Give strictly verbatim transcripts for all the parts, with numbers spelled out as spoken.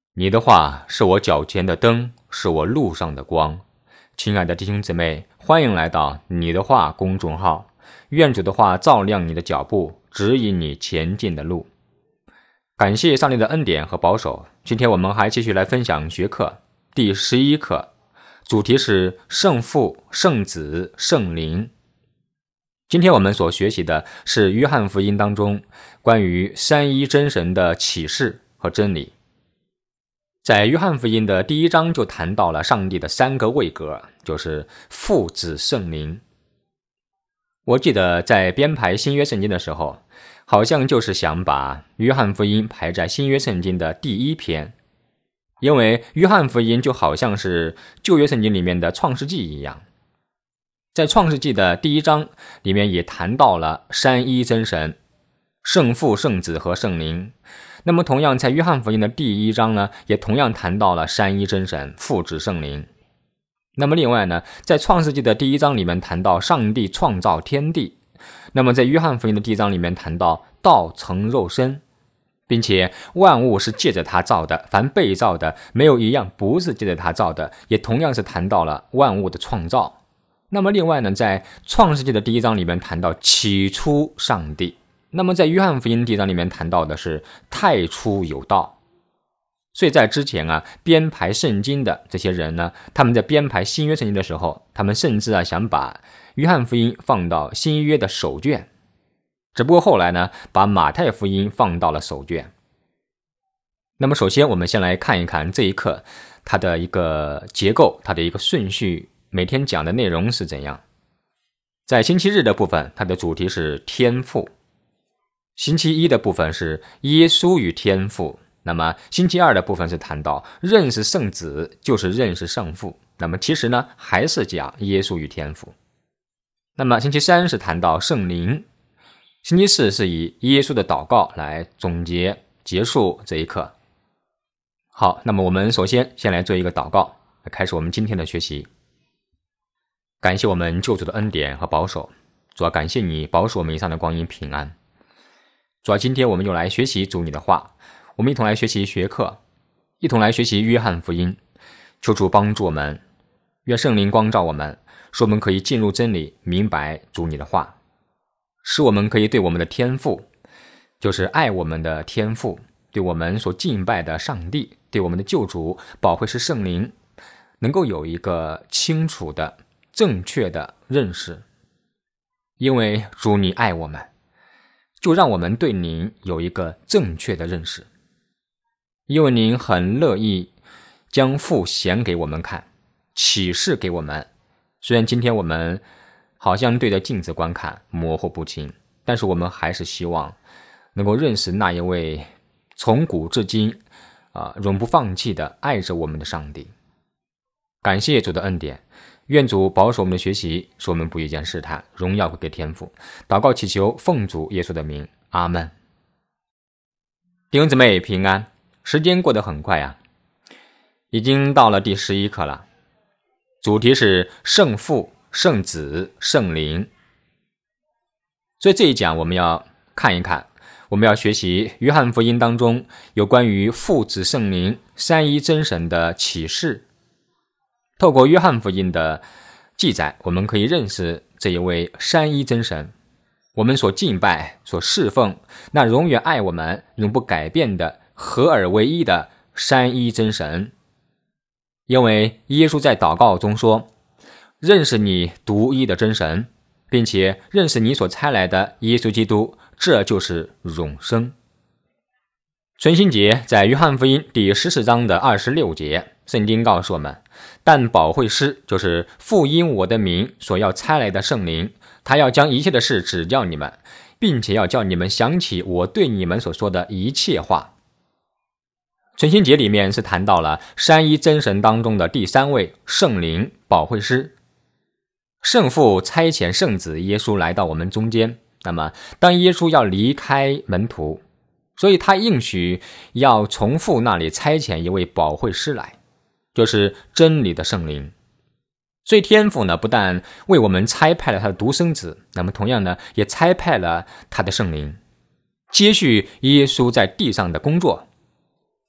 你的话是我脚前的灯，是我路上的光。亲爱的弟兄姊妹，欢迎来到你的话公众号，愿主的话照亮你的脚步，指引你前进的路。感谢上帝的恩典和保守，今天我们还继续来分享学课第十一课，主题是圣父、圣子、圣灵。今天我们所学习的是约翰福音当中关于三一真神的启示和真理。在约翰福音的第一章就谈到了上帝的三个位格，就是父、子、圣灵。我记得在编排新约圣经的时候，好像就是想把约翰福音排在新约圣经的第一篇，因为约翰福音就好像是旧约圣经里面的创世纪一样。在创世纪的第一章里面也谈到了三一真神，圣父、圣子和圣灵。那么同样在约翰福音的第一章呢，也同样谈到了三一真神，父、子、圣灵。那么另外呢，在创世纪的第一章里面谈到上帝创造天地，那么在约翰福音的第一章里面谈到道成肉身，并且万物是借着他造的，凡被造的没有一样不是借着他造的，也同样是谈到了万物的创造。那么另外呢，在创世纪的第一章里面谈到起初上帝，那么在约翰福音第一章里面谈到的是太初有道。所以在之前啊，编排圣经的这些人呢，他们在编排新约圣经的时候，他们甚至啊想把约翰福音放到新约的首卷，只不过后来呢，把马太福音放到了首卷。那么首先我们先来看一看这一课它的一个结构，它的一个顺序，每天讲的内容是怎样。在星期日的部分，它的主题是天父；星期一的部分是耶稣与天父；那么星期二的部分是谈到认识圣子就是认识圣父，那么其实呢还是讲耶稣与天父。那么星期三是谈到圣灵，星期四是以耶稣的祷告来总结结束这一课。好，那么我们首先先来做一个祷告，来开始我们今天的学习。感谢我们救主的恩典和保守，主要感谢你保守我们以上的光阴平安。主要今天我们又来学习主你的话，我们一同来学习学课，一同来学习约翰福音。求主帮助我们，愿圣灵光照我们，使我们可以进入真理，明白主你的话，使我们可以对我们的天父，就是爱我们的天父，对我们所敬拜的上帝，对我们的救主保惠师圣灵，能够有一个清楚的正确的认识。因为主你爱我们，就让我们对您有一个正确的认识。因为您很乐意将父显给我们看，启示给我们。虽然今天我们好像对着镜子观看，模糊不清，但是我们还是希望能够认识那一位从古至今啊、呃、永不放弃的爱着我们的上帝。感谢主的恩典，愿主保守我们的学习，使我们不遇见试探，荣耀归给天父。祷告祈求奉主耶稣的名，阿们。弟兄姊妹平安。时间过得很快啊，已经到了第十一课了，主题是圣父、圣子、圣灵。所以这一讲我们要看一看，我们要学习约翰福音当中有关于父子圣灵三一真神的启示。透过约翰福音的记载，我们可以认识这一位三一真神，我们所敬拜、所侍奉，那永远爱我们、永不改变的合而为一的三一真神。因为耶稣在祷告中说，认识你独一的真神，并且认识你所差来的耶稣基督，这就是永生。存心节在约翰福音第十四章的二十六节，圣经告诉我们，但保惠师就是父因我的名所要差来的圣灵，他要将一切的事指教你们，并且要叫你们想起我对你们所说的一切话。存心节里面是谈到了三一真神当中的第三位圣灵保惠师。圣父差遣圣子耶稣来到我们中间，那么当耶稣要离开门徒，所以他应许要从父那里差遣一位保惠师来，就是真理的圣灵。所以天父呢，不但为我们差派了他的独生子，那么同样呢，也差派了他的圣灵，接续耶稣在地上的工作。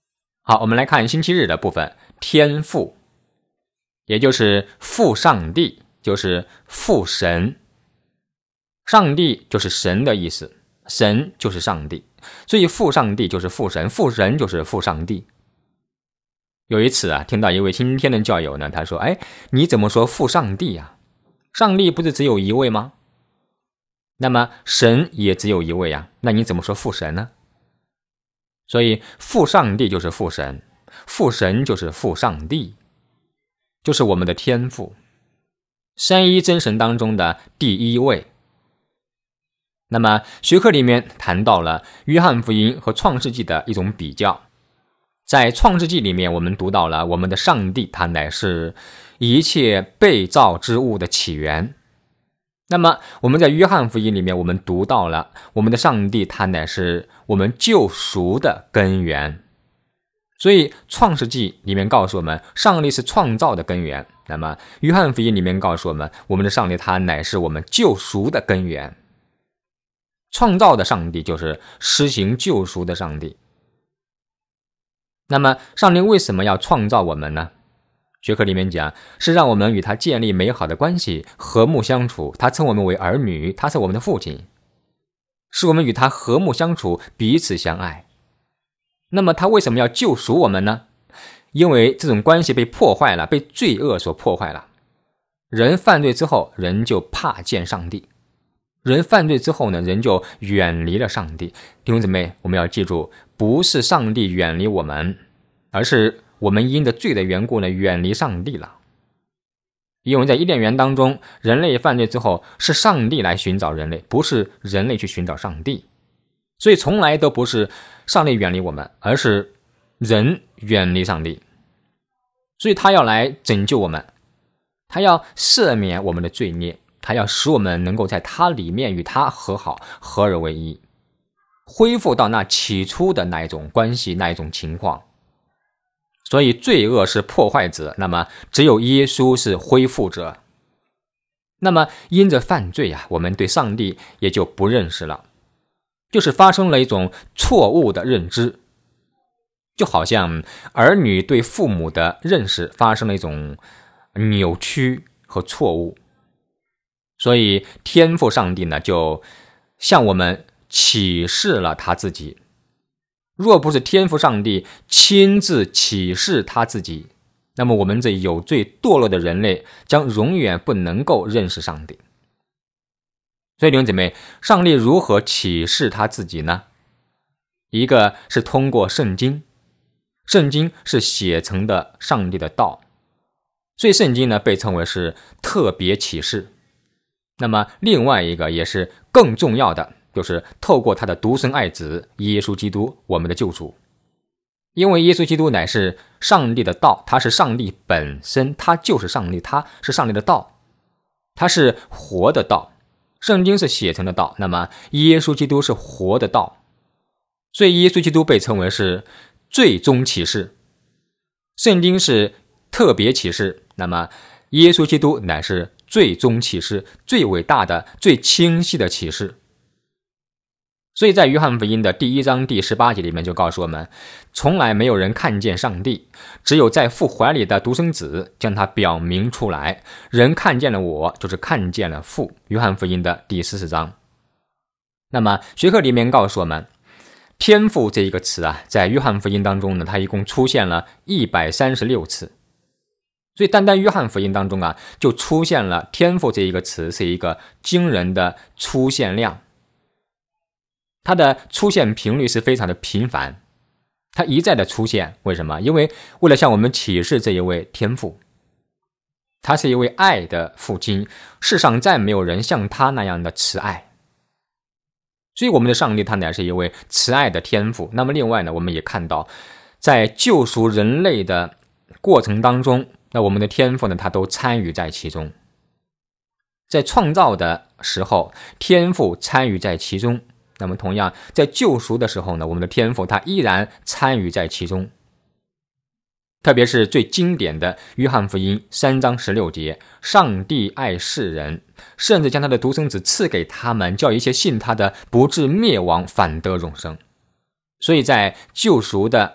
好，我们来看星期日的部分，天父，也就是父上帝，就是父神。上帝就是神的意思，神就是上帝，所以父上帝就是父神，父神就是父上帝。有一次啊，听到一位今天的教友呢，他说，哎，你怎么说父上帝啊？上帝不是只有一位吗？那么神也只有一位啊，那你怎么说父神呢？所以父上帝就是父神，父神就是父上帝，就是我们的天父，三一真神当中的第一位。那么学科里面谈到了约翰福音和创世纪的一种比较。在创世纪里面，我们读到了我们的上帝他乃是一切被造之物的起源。那么我们在约翰福音里面，我们读到了我们的上帝他乃是我们救赎的根源。所以创世纪里面告诉我们，上帝是创造的根源。那么约翰福音里面告诉我们，我们的上帝他乃是我们救赎的根源。创造的上帝就是施行救赎的上帝。那么上帝为什么要创造我们呢？学科里面讲，是让我们与他建立美好的关系，和睦相处。他称我们为儿女，他是我们的父亲，是我们与他和睦相处，彼此相爱。那么他为什么要救赎我们呢？因为这种关系被破坏了，被罪恶所破坏了。人犯罪之后，人就怕见上帝。人犯罪之后呢，人就远离了上帝。弟兄姊妹，我们要记住，不是上帝远离我们，而是我们因着罪的缘故呢，远离上帝了。因为在伊甸园当中，人类犯罪之后，是上帝来寻找人类，不是人类去寻找上帝。所以从来都不是上帝远离我们，而是人远离上帝。所以他要来拯救我们，他要赦免我们的罪孽，他要使我们能够在他里面与他和好，合而为一，恢复到那起初的那一种关系，那一种情况。所以罪恶是破坏者，那么只有耶稣是恢复者。那么因着犯罪啊，我们对上帝也就不认识了，就是发生了一种错误的认知，就好像儿女对父母的认识发生了一种扭曲和错误。所以天父上帝呢，就向我们启示了他自己。若不是天父上帝亲自启示他自己，那么我们这有罪堕落的人类将永远不能够认识上帝。所以弟兄姊妹，上帝如何启示他自己呢？一个是通过圣经，圣经是写成的上帝的道，所以圣经呢被称为是特别启示。那么另外一个也是更重要的，就是透过他的独生爱子耶稣基督，我们的救主。因为耶稣基督乃是上帝的道，他是上帝本身，他就是上帝，他是上帝的道，他是活的道。圣经是写成的道，那么耶稣基督是活的道，所以耶稣基督被称为是最终启示。圣经是特别启示，那么耶稣基督乃是最终启示，最伟大的、最清晰的启示。所以在约翰福音的第一章第十八节里面就告诉我们，从来没有人看见上帝，只有在父怀里的独生子将他表明出来。人看见了我，就是看见了父。约翰福音的第十四章。那么学科里面告诉我们，天父这一个词啊，在约翰福音当中呢，它一共出现了一百三十六次。所以单单约翰福音当中啊，就出现了天父这一个词，是一个惊人的出现量。它的出现频率是非常的频繁，它一再的出现。为什么？因为为了向我们启示这一位天父，他是一位爱的父亲，世上再没有人像他那样的慈爱。所以我们的上帝他乃是一位慈爱的天父。那么另外呢，我们也看到在救赎人类的过程当中，那我们的天父呢，他都参与在其中。在创造的时候，天父参与在其中。那么同样在救赎的时候呢，我们的天父他依然参与在其中。特别是最经典的约翰福音三章十六节，上帝爱世人，甚至将他的独生子赐给他们，叫一切信他的不至灭亡，反得永生。所以在救赎的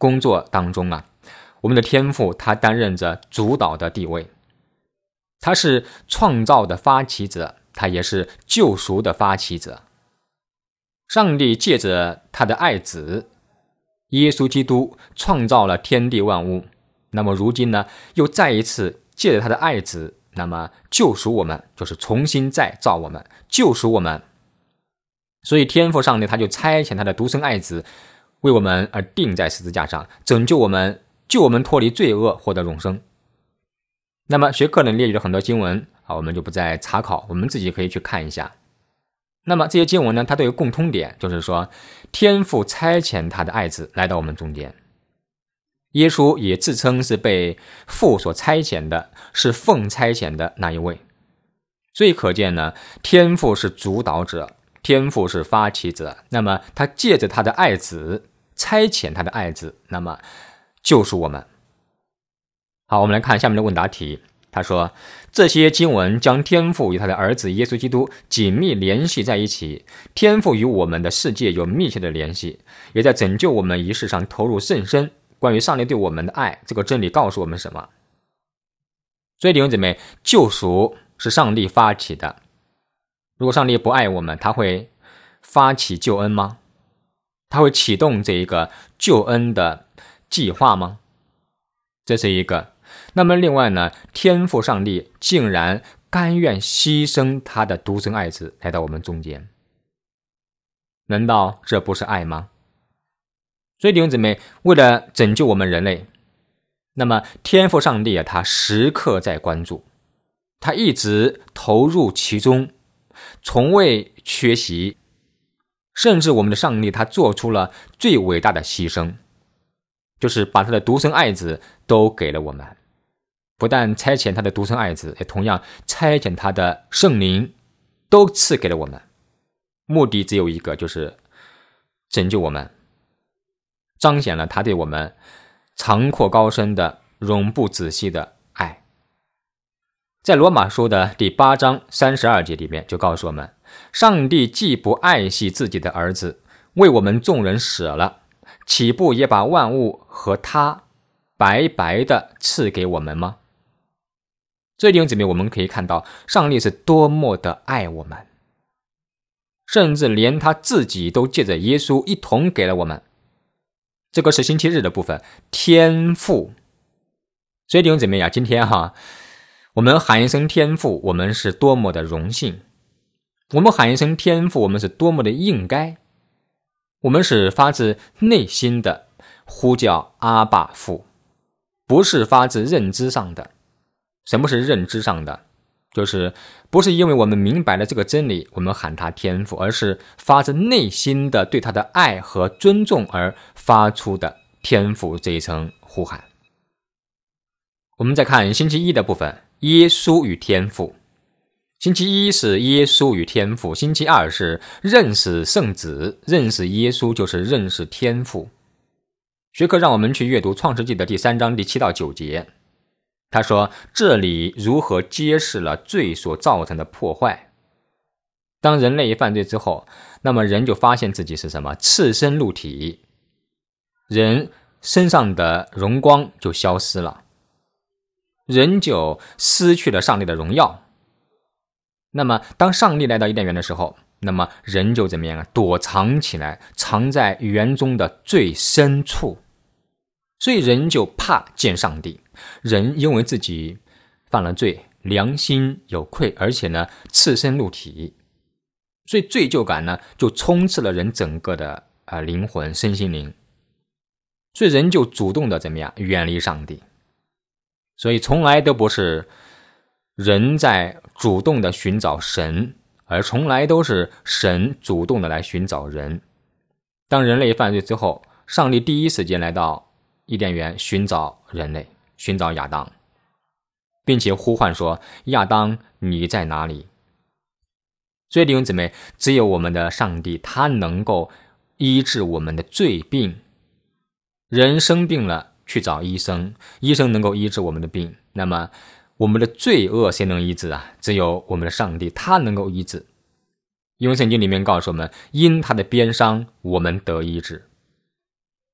工作当中啊，我们的天父他担任着主导的地位，他是创造的发起者，他也是救赎的发起者。上帝借着他的爱子耶稣基督创造了天地万物，那么如今呢，又再一次借着他的爱子，那么救赎我们，就是重新再造我们，救赎我们。所以天父上帝他就差遣他的独生爱子为我们而钉在十字架上，拯救我们，救我们脱离罪恶，获得永生。那么学课呢列举了很多经文啊，我们就不再查考，我们自己可以去看一下。那么这些经文呢，它都有共通点，就是说天父差遣他的爱子来到我们中间。耶稣也自称是被父所差遣的，是奉差遣的那一位。所以可见呢，天父是主导者，天父是发起者，那么他借着他的爱子差遣他的爱子，那么救赎我们。好，我们来看下面的问答题。他说，这些经文将天父与他的儿子耶稣基督紧密联系在一起，天父与我们的世界有密切的联系，也在拯救我们一事上投入甚深。关于上帝对我们的爱，这个真理告诉我们什么？所以弟兄姊妹，救赎是上帝发起的。如果上帝不爱我们，他会发起救恩吗？他会启动这一个救恩的计划吗？这是一个。那么另外呢，天父上帝竟然甘愿牺牲他的独生爱子来到我们中间，难道这不是爱吗？所以弟兄姊妹，为了拯救我们人类，那么天父上帝啊，他时刻在关注，他一直投入其中，从未缺席，甚至我们的上帝他做出了最伟大的牺牲，就是把他的独生爱子都给了我们。不但差遣他的独生爱子，也同样差遣他的圣灵，都赐给了我们。目的只有一个，就是拯救我们，彰显了他对我们长阔高深的永不止息的爱。在罗马书的第八章三十二节里面就告诉我们，上帝既不爱惜自己的儿子，为我们众人死了，岂不也把万物和他白白的赐给我们吗？这弟兄姊妹，我们可以看到上帝是多么的爱我们，甚至连他自己都借着耶稣一同给了我们。这个是星期日的部分，天父。所以弟兄姊妹啊，今天哈，我们喊一声天父，我们是多么的荣幸；我们喊一声天父，我们是多么的应该。我们是发自内心的呼叫阿爸父，不是发自认知上的。什么是认知上的？就是不是因为我们明白了这个真理，我们喊他天父，而是发自内心的对他的爱和尊重而发出的天父这一层呼喊。我们再看星期一的部分，耶稣与天父。星期一是耶稣与天父，星期二是认识圣子，认识耶稣就是认识天父。学科让我们去阅读创世纪的第三章第七到九节。他说，这里如何揭示了罪所造成的破坏。当人类犯罪之后，那么人就发现自己是什么？赤身露体，人身上的荣光就消失了，人就失去了上帝的荣耀。那么当上帝来到伊甸园的时候，那么人就怎么样啊？躲藏起来，藏在园中的最深处。所以人就怕见上帝，人因为自己犯了罪，良心有愧，而且呢赤身露体，所以罪疚感呢就充斥了人整个的、呃、灵魂身心灵，所以人就主动的怎么样远离上帝。所以从来都不是人在主动的寻找神，而从来都是神主动的来寻找人。当人类犯罪之后，上帝第一时间来到伊甸园寻找人类，寻找亚当，并且呼唤说，亚当你在哪里？所以弟兄姊妹，只有我们的上帝他能够医治我们的罪病。人生病了去找医生，医生能够医治我们的病，那么我们的罪恶谁能医治啊？只有我们的上帝他能够医治。因为圣经里面告诉我们，因他的鞭伤我们得医治。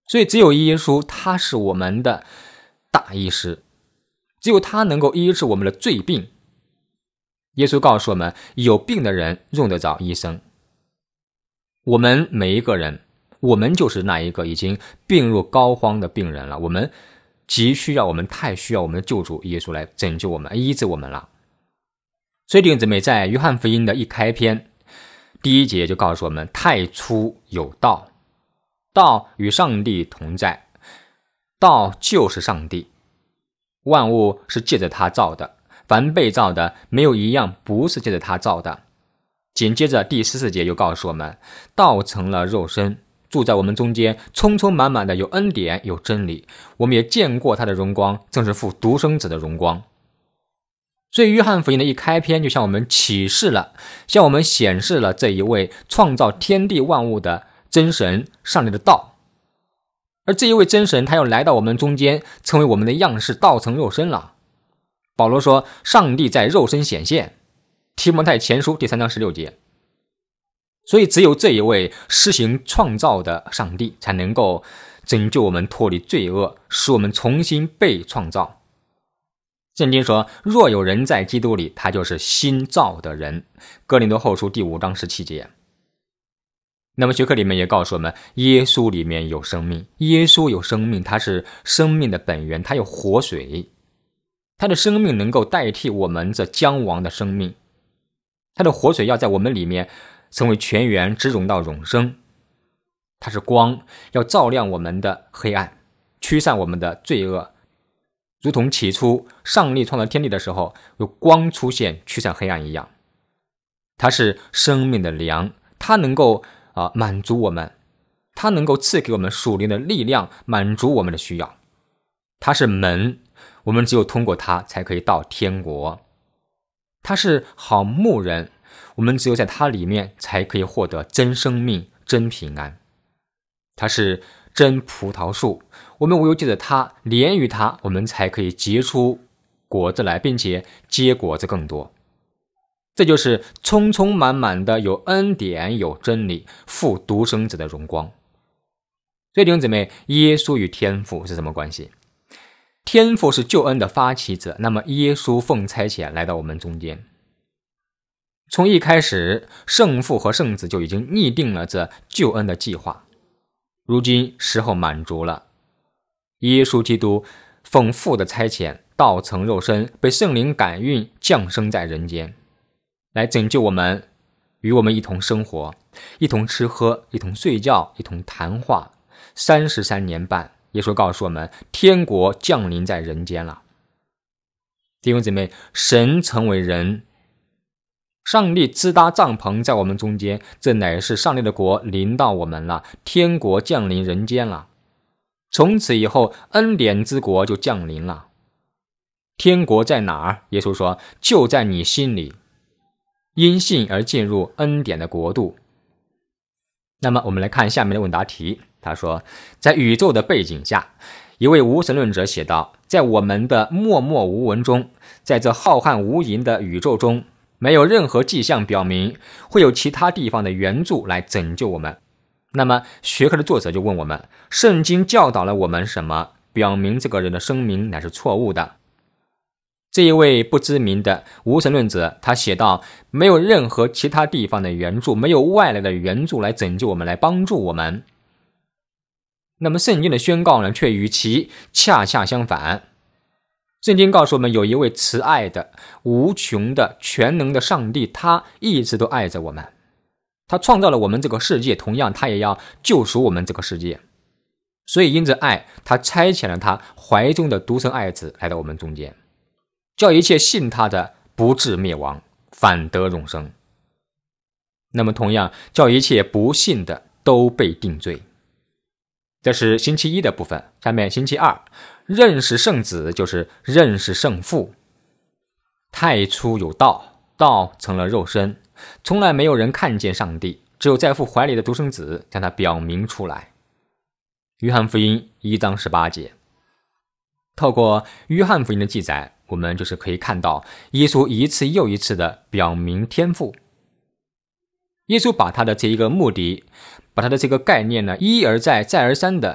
所以只有耶稣，他是我们的大医师，只有他能够医治我们的罪病。耶稣告诉我们，有病的人用得着医生。我们每一个人，我们就是那一个已经病入膏肓的病人了，我们急需要，我们太需要我们的救主耶稣来拯救我们，医治我们了。所以弟兄姊妹，在约翰福音的一开篇第一节就告诉我们，太初有道，道与上帝同在，道就是上帝，万物是借着他造的，凡被造的没有一样不是借着他造的。紧接着第十四节又告诉我们，道成了肉身，住在我们中间，充充满满的有恩典有真理，我们也见过他的荣光，正是父独生子的荣光。所以约翰福音的一开篇就向我们启示了，向我们显示了这一位创造天地万物的真神上帝的道。而这一位真神他要来到我们中间，成为我们的样式，道成肉身了。保罗说上帝在肉身显现，提摩太前书第三章十六节。所以只有这一位施行创造的上帝才能够拯救我们脱离罪恶，使我们重新被创造。圣经说，若有人在基督里，他就是新造的人。哥林多后书第五章十七节。那么学科里面也告诉我们，耶稣里面有生命，耶稣有生命，他是生命的本源，他有活水，他的生命能够代替我们这将亡的生命，他的活水要在我们里面成为泉源，直涌到永生。他是光，要照亮我们的黑暗，驱散我们的罪恶，如同起初上帝创造天地的时候有光出现驱散黑暗一样。他是生命的粮，他能够啊满足我们，他能够赐给我们属灵的力量，满足我们的需要。他是门，我们只有通过他才可以到天国。他是好牧人，我们只有在他里面才可以获得真生命真平安。他是真葡萄树，我们唯有借着他连于他，我们才可以结出果子来，并且结果子更多。这就是充充满满的有恩典有真理，父独生子的荣光。所以弟兄姊妹，耶稣与天父是什么关系？天父是救恩的发起者，那么耶稣奉差遣来到我们中间。从一开始，圣父和圣子就已经拟定了这救恩的计划，如今时候满足了，耶稣基督奉父的差遣，道成肉身，被圣灵感孕，降生在人间，来拯救我们，与我们一同生活，一同吃喝，一同睡觉，一同谈话。三十三年半，耶稣告诉我们，天国降临在人间了。弟兄姊妹，神成为人，上帝支搭帐篷在我们中间，这乃是上帝的国临到我们了，天国降临人间了。从此以后，恩典之国就降临了。天国在哪儿？耶稣说，就在你心里，因信而进入恩典的国度。那么我们来看下面的问答题。他说，在宇宙的背景下，一位无神论者写道，在我们的默默无闻中，在这浩瀚无垠的宇宙中，没有任何迹象表明会有其他地方的援助来拯救我们。那么学科的作者就问我们，圣经教导了我们什么，表明这个人的声明乃是错误的？这一位不知名的无神论者，他写道，没有任何其他地方的援助，没有外来的援助来拯救我们，来帮助我们。那么圣经的宣告呢，却与其恰恰相反。圣经告诉我们，有一位慈爱的无穷的全能的上帝，他一直都爱着我们，他创造了我们这个世界，同样他也要救赎我们这个世界。所以因着爱，他差遣了他怀中的独生爱子来到我们中间，叫一切信他的不至灭亡，反得永生。那么同样叫一切不信的都被定罪。这是星期一的部分。下面星期二，认识圣子就是认识圣父。太初有道，道成了肉身，从来没有人看见上帝，只有在父怀里的独生子将他表明出来。约翰福音一章十八节。透过约翰福音的记载，我们就是可以看到耶稣一次又一次的表明天父。耶稣把他的这一个目的，把他的这个概念呢，一而再再而三的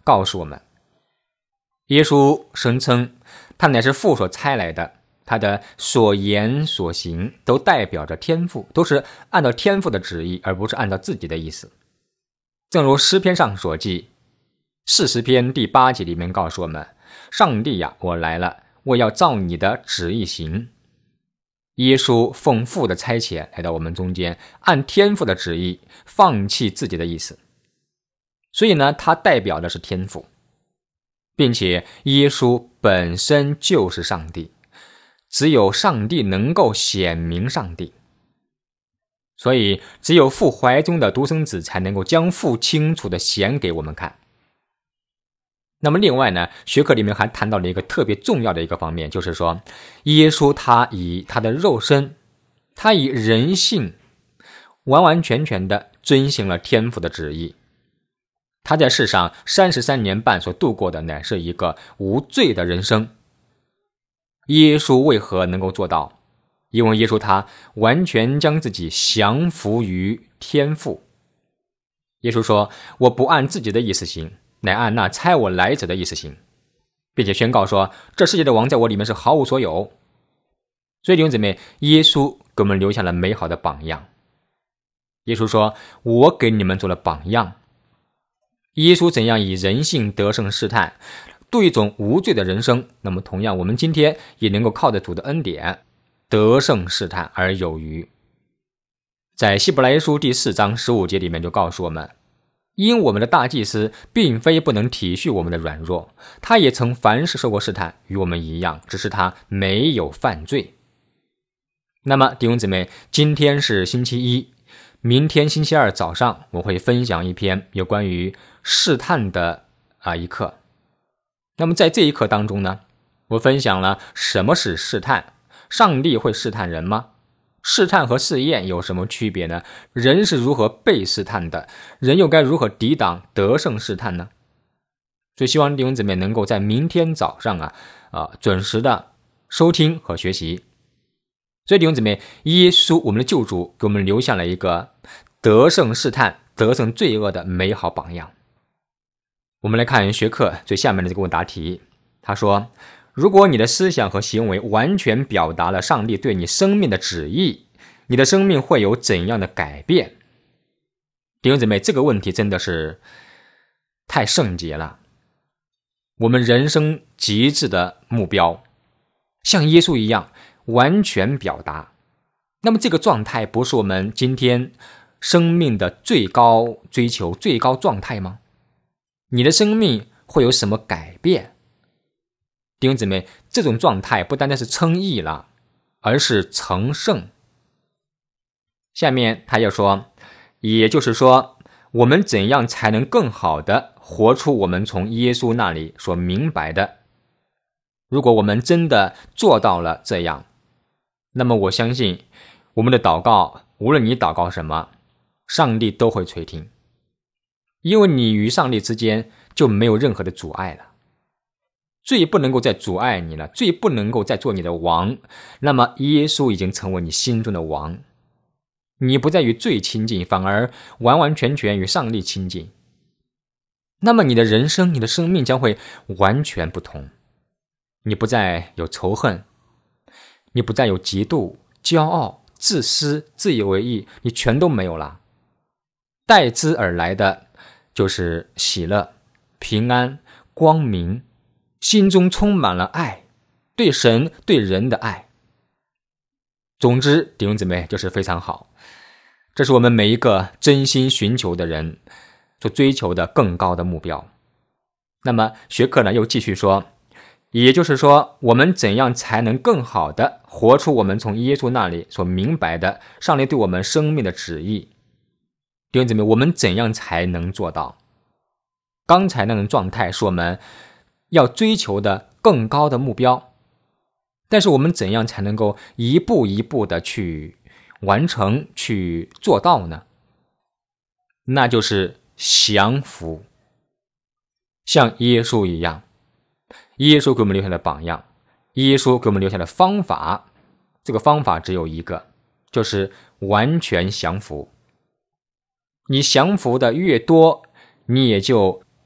告诉我们，耶稣声称他乃是父所差来的，他的所言所行都代表着天父，都是按照天父的旨意，而不是按照自己的意思。正如诗篇上所记，四十篇第八节里面告诉我们，上帝呀，我来了，我要照你的旨意行。耶稣奉父的差遣来到我们中间，按天父的旨意放弃自己的意思，所以呢，他代表的是天父，并且耶稣本身就是上帝，只有上帝能够显明上帝，所以只有父怀中的独生子才能够将父清楚地显给我们看。那么另外呢，学科里面还谈到了一个特别重要的一个方面，就是说耶稣他以他的肉身，他以人性完完全全的遵行了天父的旨意。他在世上三十三年半所度过的乃是一个无罪的人生。耶稣为何能够做到？因为耶稣他完全将自己降服于天父。耶稣说，我不按自己的意思行，乃按那差我来者的意思行，并且宣告说，这世界的王在我里面是毫无所有。所以弟兄姊妹，耶稣给我们留下了美好的榜样。耶稣说，我给你们做了榜样。耶稣怎样以人性得胜试探，度一种无罪的人生，那么同样我们今天也能够靠着主的恩典得胜试探而有余。在希伯来书第四章十五节里面就告诉我们，因我们的大祭司并非不能体恤我们的软弱，他也曾凡事受过试探，与我们一样，只是他没有犯罪。那么弟兄姊妹，今天是星期一，明天星期二早上我会分享一篇有关于试探的啊一课。那么在这一课当中呢，我分享了什么是试探，上帝会试探人吗？试探和试验有什么区别呢？人是如何被试探的？人又该如何抵挡得胜试探呢？所以希望弟兄姊妹能够在明天早上啊啊准时的收听和学习。所以弟兄姊妹，耶稣我们的救主给我们留下了一个得胜试探、得胜罪恶的美好榜样。我们来看学课最下面的这个问答题，他说，如果你的思想和行为完全表达了上帝对你生命的旨意，你的生命会有怎样的改变？弟兄姊妹，这个问题真的是太圣洁了。我们人生极致的目标，像耶稣一样完全表达，那么这个状态不是我们今天生命的最高追求、最高状态吗？你的生命会有什么改变？弟兄姊妹，这种状态不单单是称义了，而是成圣。下面他又说，也就是说，我们怎样才能更好的活出我们从耶稣那里所明白的？如果我们真的做到了这样，那么我相信我们的祷告，无论你祷告什么，上帝都会垂听，因为你与上帝之间就没有任何的阻碍了。罪不能够再阻碍你了，罪不能够再做你的王，那么耶稣已经成为你心中的王，你不再与罪亲近，反而完完全全与上帝亲近，那么你的人生、你的生命将会完全不同。你不再有仇恨，你不再有嫉妒、骄傲、自私、自以为意，你全都没有了。代之而来的就是喜乐、平安、光明，心中充满了爱，对神对人的爱。总之弟兄姊妹，就是非常好，这是我们每一个真心寻求的人所追求的更高的目标。那么学课呢又继续说，也就是说，我们怎样才能更好的活出我们从耶稣那里所明白的上帝对我们生命的旨意？弟兄姊妹，我们怎样才能做到？刚才那种状态是我们要追求的更高的目标，但是我们怎样才能够一步一步的去完成、去做到呢？那就是降服，像耶稣一样。耶稣给我们留下的榜样，耶稣给我们留下的方法，这个方法只有一个，就是完全降服。你降服的越多，你也就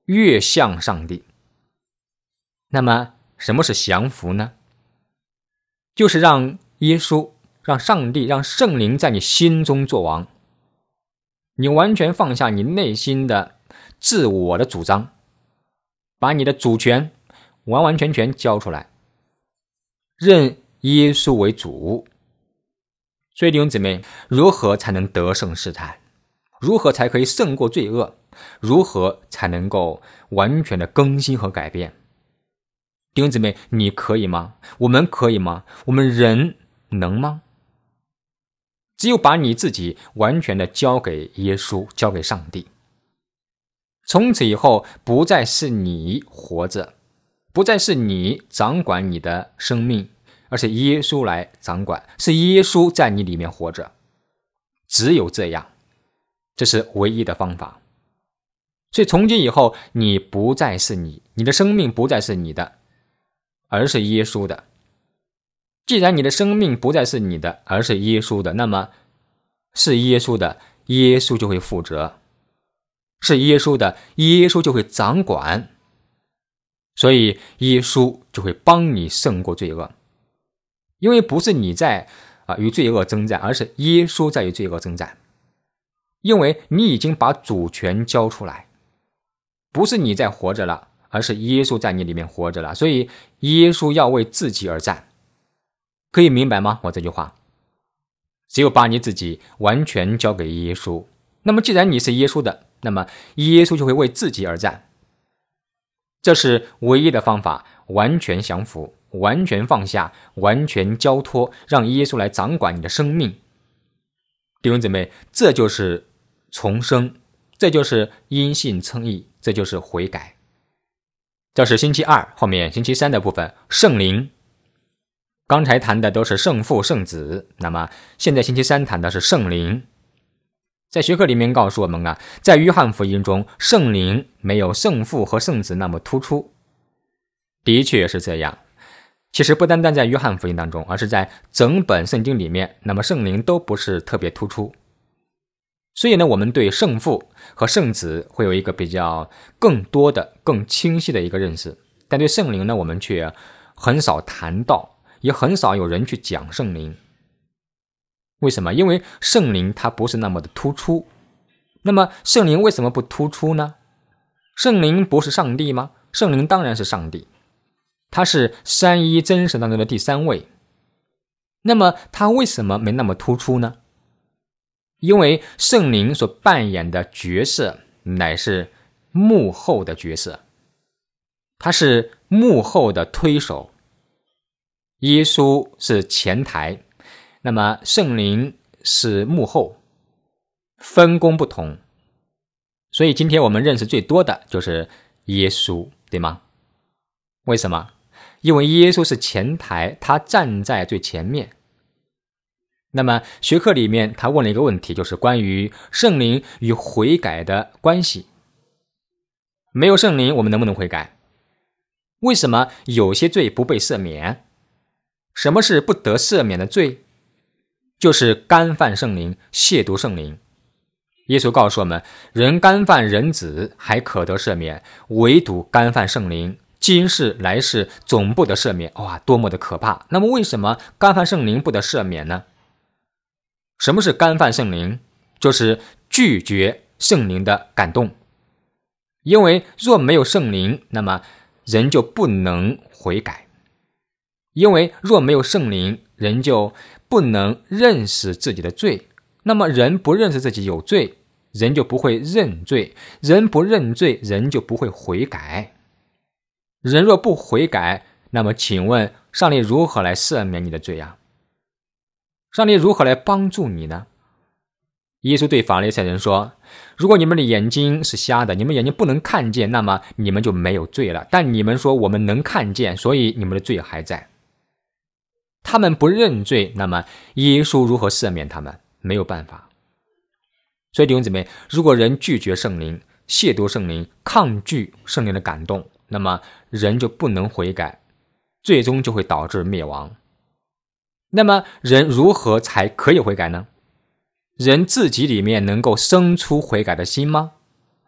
越像上帝。那么什么是降服呢？就是让耶稣、让上帝、让圣灵在你心中作王，你完全放下你内心的自我的主张，把你的主权完完全全交出来，认耶稣为主。所以弟兄姊妹，如何才能得胜试探？如何才可以胜过罪恶？如何才能够完全的更新和改变？弟兄姊妹，你可以吗？我们可以吗？我们人能吗？只有把你自己完全的交给耶稣，交给上帝，从此以后不再是你活着，不再是你掌管你的生命，而是耶稣来掌管，是耶稣在你里面活着。只有这样，这是唯一的方法。所以从今以后，你不再是你，你的生命不再是你的，而是耶稣的。既然你的生命不再是你的，而是耶稣的，那么是耶稣的，耶稣就会负责；是耶稣的，耶稣就会掌管。所以耶稣就会帮你胜过罪恶，因为不是你在啊与罪恶征战，而是耶稣在与罪恶征战。因为你已经把主权交出来，不是你在活着了，而是耶稣在你里面活着了。所以耶稣要为自己而战。可以明白吗？我这句话，只有把你自己完全交给耶稣，那么既然你是耶稣的，那么耶稣就会为自己而战。这是唯一的方法，完全降服，完全放下，完全交托，让耶稣来掌管你的生命。弟兄姊妹，这就是重生，这就是因信称义，这就是悔改。这是星期二，后面星期三的部分，圣灵。刚才谈的都是圣父、圣子，那么现在星期三谈的是圣灵。在学科里面告诉我们啊，在约翰福音中，圣灵没有圣父和圣子那么突出。的确是这样。其实不单单在约翰福音当中，而是在整本圣经里面，那么圣灵都不是特别突出。所以呢，我们对圣父和圣子会有一个比较更多的、更清晰的一个认识，但对圣灵呢，我们却很少谈到，也很少有人去讲圣灵。为什么？因为圣灵它不是那么的突出。那么圣灵为什么不突出呢？圣灵不是上帝吗？圣灵当然是上帝，他是三一真神当中的第三位。那么他为什么没那么突出呢？因为圣灵所扮演的角色乃是幕后的角色，他是幕后的推手。耶稣是前台，那么圣灵是幕后，分工不同。所以今天我们认识最多的就是耶稣，对吗？为什么？因为耶稣是前台，他站在最前面。那么学课里面他问了一个问题，就是关于圣灵与悔改的关系。没有圣灵我们能不能悔改？为什么有些罪不被赦免？什么是不得赦免的罪？就是干犯圣灵，亵渎圣灵。耶稣告诉我们，人干犯人子还可得赦免，唯独干犯圣灵，今世来世总不得赦免。哇，多么的可怕！那么为什么干犯圣灵不得赦免呢？什么是干犯圣灵？就是拒绝圣灵的感动。因为若没有圣灵，那么人就不能悔改。因为若没有圣灵，人就不能认识自己的罪。那么人不认识自己有罪，人就不会认罪。人不认罪，人就不会悔改。人若不悔改，那么请问上帝如何来赦免你的罪啊？上帝如何来帮助你呢？耶稣对法利赛人说，如果你们的眼睛是瞎的，你们眼睛不能看见，那么你们就没有罪了。但你们说我们能看见，所以你们的罪还在。他们不认罪，那么耶稣如何赦免他们？没有办法。所以弟兄姊妹，如果人拒绝圣灵，亵渎圣灵，抗拒圣灵的感动，那么人就不能悔改，最终就会导致灭亡。那么人如何才可以悔改呢？人自己里面能够生出悔改的心吗？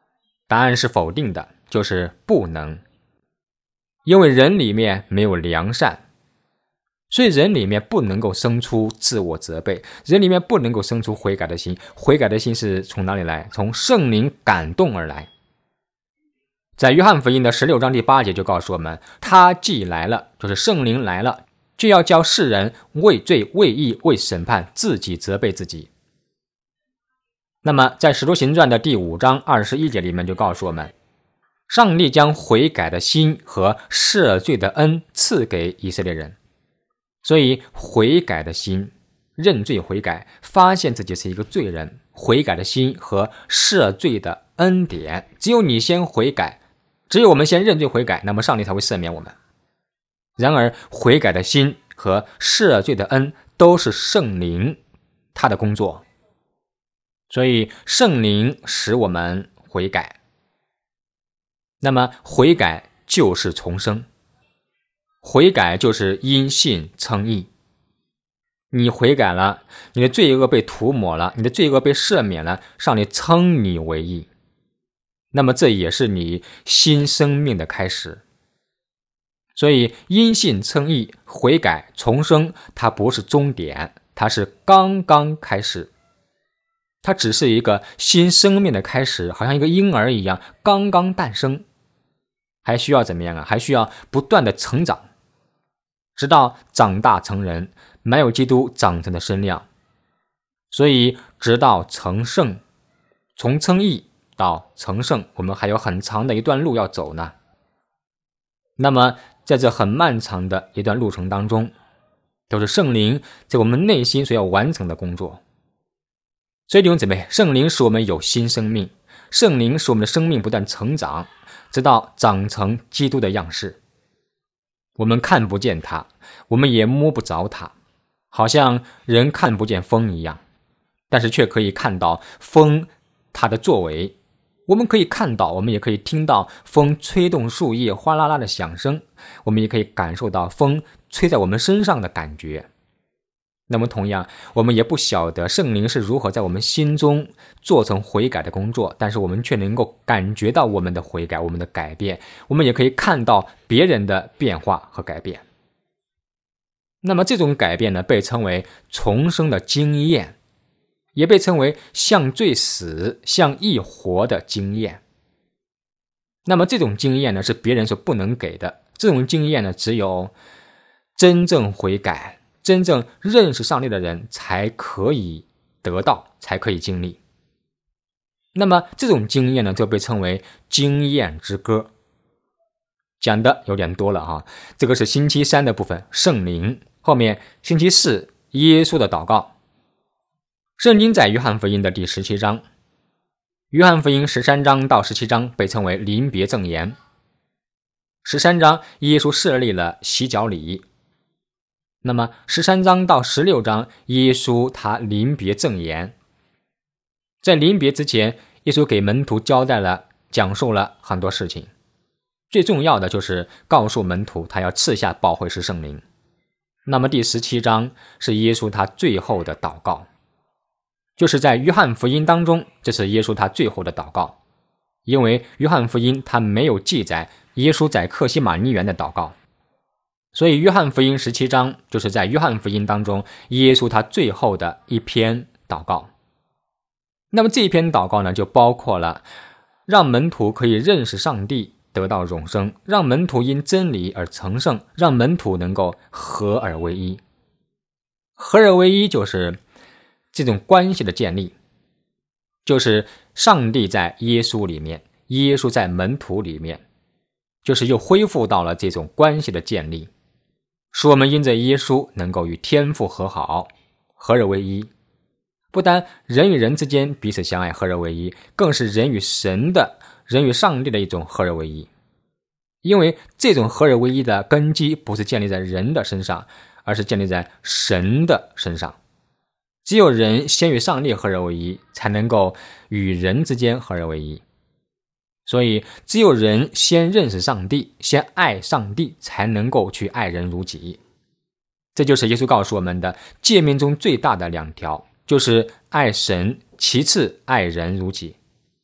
答案是否定的，就是不能。因为人里面没有良善，所以人里面不能够生出自我责备，人里面不能够生出悔改的心。悔改的心是从哪里来？从圣灵感动而来。在约翰福音的十六章第八节就告诉我们，他既来了，就是圣灵来了，就要叫世人为罪、为义、为审判，自己责备自己。那么在使徒行传的第五章二十一节里面就告诉我们，上帝将悔改的心和赦罪的恩赐给以色列人。所以悔改的心，认罪悔改，发现自己是一个罪人，悔改的心和赦罪的恩典，只有你先悔改，只有我们先认罪悔改，那么上帝才会赦免我们。然而悔改的心和赦罪的恩都是圣灵他的工作，所以圣灵使我们悔改。那么悔改就是重生，悔改就是因信称义。你悔改了，你的罪恶被涂抹了，你的罪恶被赦免了，上帝称你为义，那么这也是你新生命的开始。所以因信称义、悔改、重生，它不是终点，它是刚刚开始，它只是一个新生命的开始，好像一个婴儿一样刚刚诞生，还需要怎么样啊？还需要不断的成长，直到长大成人，满有基督长成的身量。所以直到成圣，从称义到成圣，我们还有很长的一段路要走呢。那么在这很漫长的一段路程当中，都是圣灵在我们内心所要完成的工作。所以弟兄姊妹，圣灵使我们有新生命，圣灵使我们的生命不断成长，直到长成基督的样式。我们看不见它，我们也摸不着它，好像人看不见风一样，但是却可以看到风它的作为。我们可以看到，我们也可以听到风吹动树叶哗啦啦的响声，我们也可以感受到风吹在我们身上的感觉。那么同样，我们也不晓得圣灵是如何在我们心中做成悔改的工作，但是我们却能够感觉到我们的悔改，我们的改变，我们也可以看到别人的变化和改变。那么这种改变呢，被称为重生的经验，也被称为向罪死、向义活的经验。那么这种经验呢，是别人所不能给的。这种经验呢，只有真正悔改、真正认识上帝的人才可以得到，才可以经历。那么这种经验呢，就被称为经验之歌。讲的有点多了哈，这个是星期三的部分，圣灵。后面星期四，耶稣的祷告。圣经在约翰福音的第十七章，约翰福音十三章到十七章被称为临别赠言。十三章耶稣设立了洗脚礼，那么十三章到十六章耶稣他临别赠言。在临别之前，耶稣给门徒交代了讲述了很多事情，最重要的就是告诉门徒他要赐下保惠师圣灵。那么第十七章是耶稣他最后的祷告，就是在约翰福音当中，这是耶稣他最后的祷告，因为约翰福音他没有记载耶稣在客西马尼园的祷告，所以约翰福音十七章就是在约翰福音当中耶稣他最后的一篇祷告。那么这一篇祷告呢，就包括了让门徒可以认识上帝，得到永生，让门徒因真理而成圣，让门徒能够合而为一。合而为一就是这种关系的建立，就是上帝在耶稣里面，耶稣在门徒里面，就是又恢复到了这种关系的建立，使我们因着耶稣能够与天父和好，合而为一。不单人与人之间彼此相爱，合而为一，更是人与神的、人与上帝的一种合而为一。因为这种合而为一的根基不是建立在人的身上，而是建立在神的身上。只有人先与上帝合而为一，才能够与人之间合而为一。所以只有人先认识上帝，先爱上帝，才能够去爱人如己。这就是耶稣告诉我们的诫命中最大的两条，就是爱神，其次爱人如己。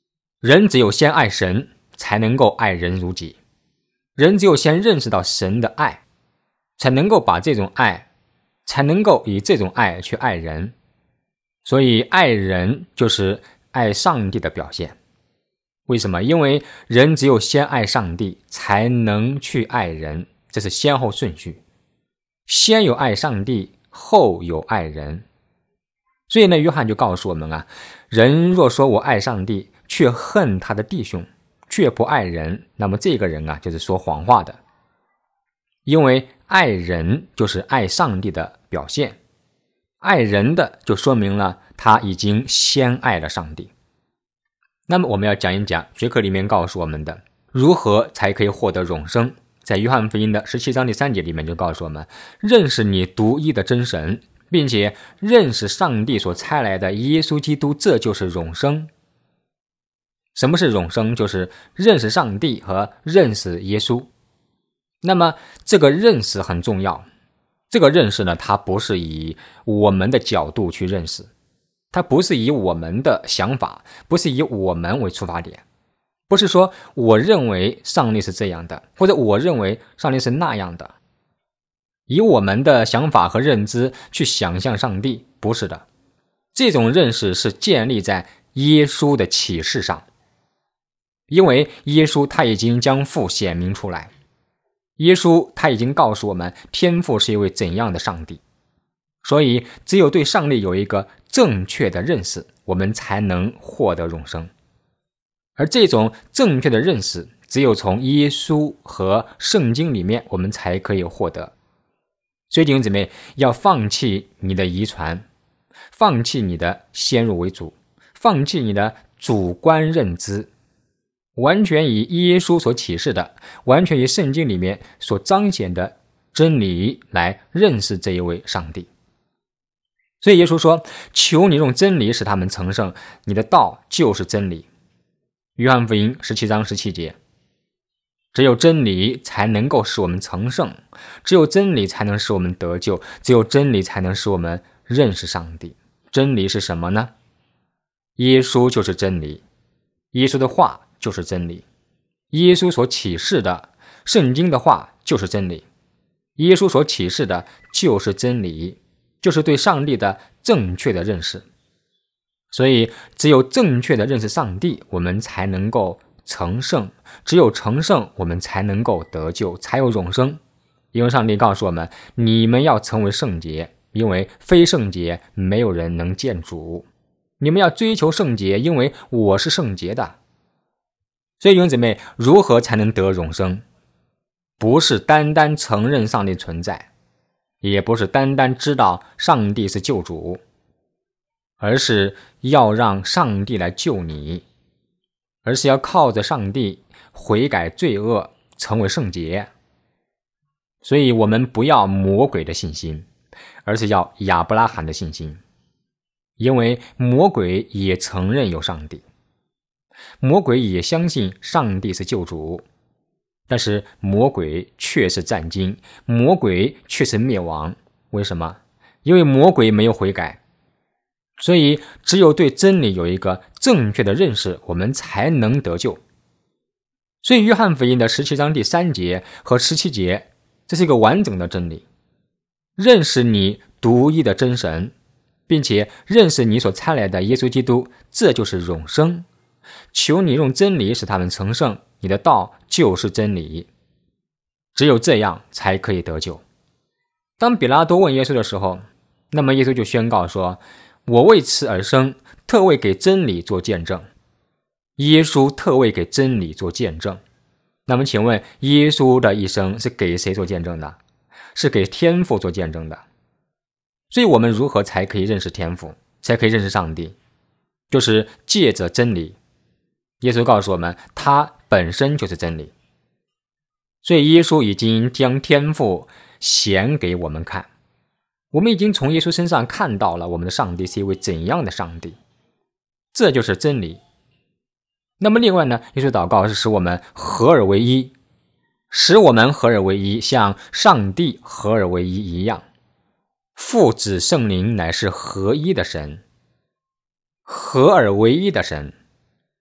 人只有先爱神，才能够爱人如己。人只有先认识到神的爱，才能够把这种爱，才能够以这种爱去爱人。所以爱人就是爱上帝的表现。为什么？因为人只有先爱上帝，才能去爱人，这是先后顺序。先有爱上帝，后有爱人。所以呢，约翰就告诉我们啊，人若说我爱上帝，却恨他的弟兄，却不爱人，那么这个人啊，就是说谎话的。因为爱人就是爱上帝的表现，爱人的就说明了他已经先爱了上帝。那么我们要讲一讲学科里面告诉我们的如何才可以获得永生。在约翰福音的十七章第三节里面就告诉我们，认识你独一的真神，并且认识上帝所差来的耶稣基督，这就是永生。什么是永生？就是认识上帝和认识耶稣。那么这个认识很重要，这个认识呢，它不是以我们的角度去认识，它不是以我们的想法，不是以我们为出发点，不是说我认为上帝是这样的，或者我认为上帝是那样的，以我们的想法和认知去想象上帝，不是的。这种认识是建立在耶稣的启示上，因为耶稣他已经将父显明出来，耶稣他已经告诉我们天父是一位怎样的上帝，所以只有对上帝有一个正确的认识，我们才能获得永生。而这种正确的认识只有从耶稣和圣经里面我们才可以获得。所以弟兄姊妹，要放弃你的遗传，放弃你的先入为主，放弃你的主观认知，完全以耶稣所启示的，完全以圣经里面所彰显的真理来认识这一位上帝。所以耶稣说，求你用真理使他们成圣，你的道就是真理。约翰福音十七章十七节，只有真理才能够使我们成圣，只有真理才能使我们得救，只有真理才能使我们认识上帝。真理是什么呢？耶稣就是真理，耶稣的话就是真理，耶稣所启示的圣经的话就是真理，耶稣所启示的就是真理，就是对上帝的正确的认识。所以只有正确的认识上帝，我们才能够成圣，只有成圣我们才能够得救，才有永生。因为上帝告诉我们，你们要成为圣洁，因为非圣洁没有人能见主。你们要追求圣洁，因为我是圣洁的。所以弟兄姊妹，如何才能得永生？不是单单承认上帝存在，也不是单单知道上帝是救主，而是要让上帝来救你，而是要靠着上帝悔改罪恶，成为圣洁。所以我们不要魔鬼的信心，而是要亚伯拉罕的信心。因为魔鬼也承认有上帝，魔鬼也相信上帝是救主，但是魔鬼却是战惊，魔鬼却是灭亡。为什么？因为魔鬼没有悔改。所以只有对真理有一个正确的认识，我们才能得救。所以约翰福音的十七章第三节和十七节，这是一个完整的真理。认识你独一的真神，并且认识你所差来的耶稣基督，这就是永生。求你用真理使他们成圣，你的道就是真理。只有这样才可以得救。当比拉多问耶稣的时候，那么耶稣就宣告说，我为此而生，特为给真理做见证。耶稣特为给真理做见证。那么请问，耶稣的一生是给谁做见证的？是给天父做见证的。所以我们如何才可以认识天父，才可以认识上帝？就是借着真理。耶稣告诉我们，他本身就是真理。所以耶稣已经将天父显给我们看，我们已经从耶稣身上看到了我们的上帝是一位怎样的上帝，这就是真理。那么另外呢，耶稣祷告是使我们合而为一，使我们合而为一，像上帝合而为一一样。父子圣灵乃是合一的神，合而为一的神。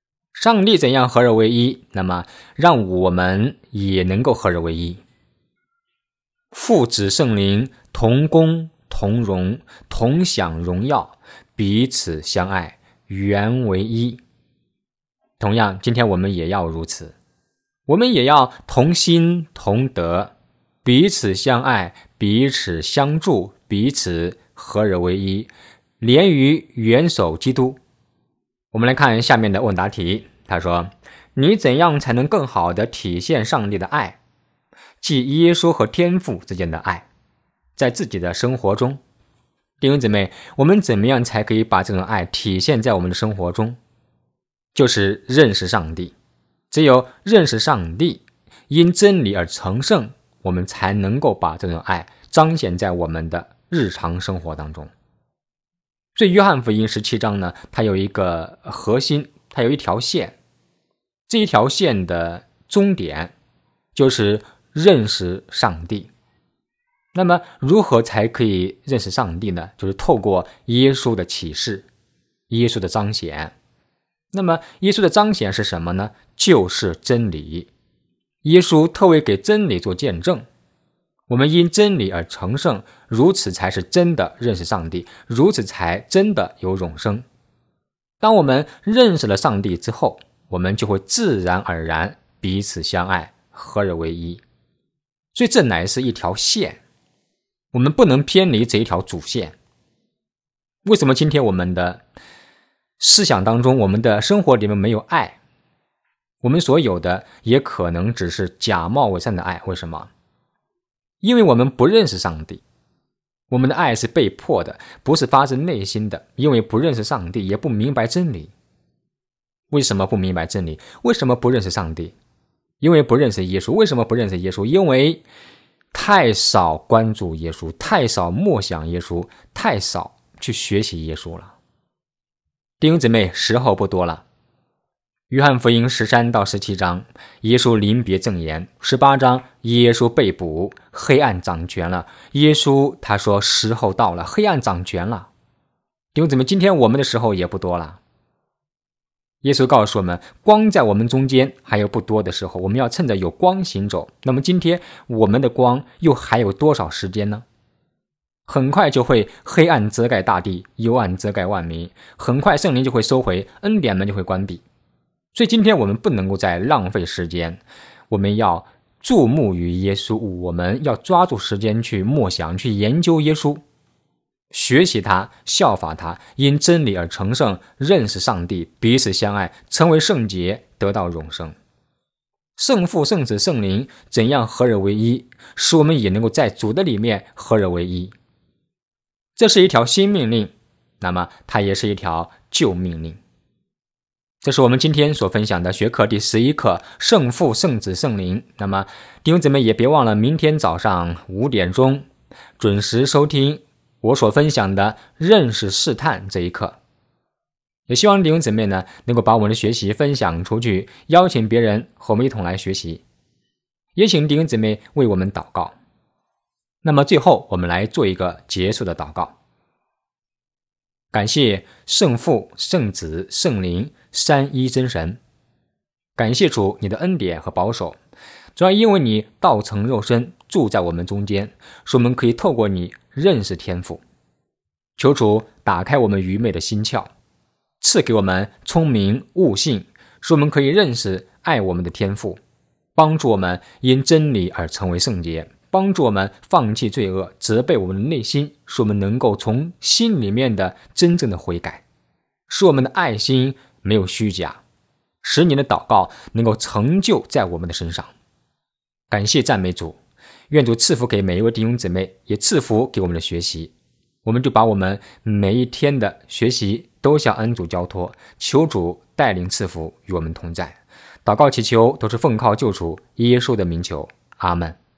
上帝怎样合而为一，那么让我们也能够合而为一。父子圣灵同工同荣，同享荣耀，彼此相爱，原为一。同样，今天我们也要如此，我们也要同心同德，彼此相爱，彼此相助，彼此合而为一，连于元首基督。我们来看下面的问答题，他说，你怎样才能更好地体现上帝的爱，即耶稣和天父之间的爱，在自己的生活中？弟兄姊妹，我们怎么样才可以把这种爱体现在我们的生活中？就是认识上帝。只有认识上帝，因真理而成圣，我们才能够把这种爱彰显在我们的日常生活当中。所以约翰福音十七章呢，它有一个核心，它有一条线，这一条线的终点就是认识上帝。那么如何才可以认识上帝呢？就是透过耶稣的启示，耶稣的彰显。那么耶稣的彰显是什么呢？就是真理。耶稣特为给真理做见证，我们因真理而成圣，如此才是真的认识上帝，如此才真的有永生。当我们认识了上帝之后，我们就会自然而然彼此相爱，合而为一。所以这乃是一条线，我们不能偏离这一条主线。为什么今天我们的思想当中，我们的生活里面没有爱？我们所有的也可能只是假冒伪善的爱。为什么？因为我们不认识上帝，我们的爱是被迫的，不是发自内心的，因为不认识上帝，也不明白真理。为什么不明白真理？为什么不认识上帝？因为不认识耶稣。为什么不认识耶稣？因为太少关注耶稣，太少默想耶稣，太少去学习耶稣了。弟兄姊妹，时候不多了。约翰福音十三到十七章，耶稣临别赠言；十八章，耶稣被捕，黑暗掌权了。耶稣他说，时候到了，黑暗掌权了。弟兄姊妹，今天我们的时候也不多了。耶稣告诉我们，光在我们中间还有不多的时候，我们要趁着有光行走。那么今天我们的光又还有多少时间呢？很快就会黑暗遮盖大地，幽暗遮盖万民，很快圣灵就会收回，恩典门就会关闭。所以今天我们不能够再浪费时间，我们要注目于耶稣，我们要抓住时间去默想，去研究耶稣，学习他，效法他，因真理而成圣，认识上帝，彼此相爱，成为圣洁，得到永生。圣父、圣子、圣灵怎样合而为一，使我们也能够在主的里面合而为一。这是一条新命令，那么它也是一条旧命令。这是我们今天所分享的学课第十一课，圣父、圣子、圣灵。那么弟兄姊妹也别忘了明天早上五点钟准时收听我所分享的认识试探这一课。也希望弟兄姊妹呢能够把我们的学习分享出去，邀请别人和我们一同来学习。也请弟兄姊妹为我们祷告。那么最后我们来做一个结束的祷告。感谢圣父、圣子、圣灵三一真神，感谢主你的恩典和保守，主要因为你道成肉身住在我们中间，使我们可以透过你认识天父。求主打开我们愚昧的心窍，赐给我们聪明悟性，使我们可以认识爱我们的天父，帮助我们因真理而成为圣洁，帮助我们放弃罪恶，责备我们的内心，使我们能够从心里面的真正的悔改，使我们的爱心没有虚假，使你的祷告能够成就在我们的身上。感谢赞美主，愿主赐福给每一位弟兄姊妹，也赐福给我们的学习。我们就把我们每一天的学习都向恩主交托，求主带领赐福与我们同在。祷告祈求都是奉靠救主耶稣的名求，阿们。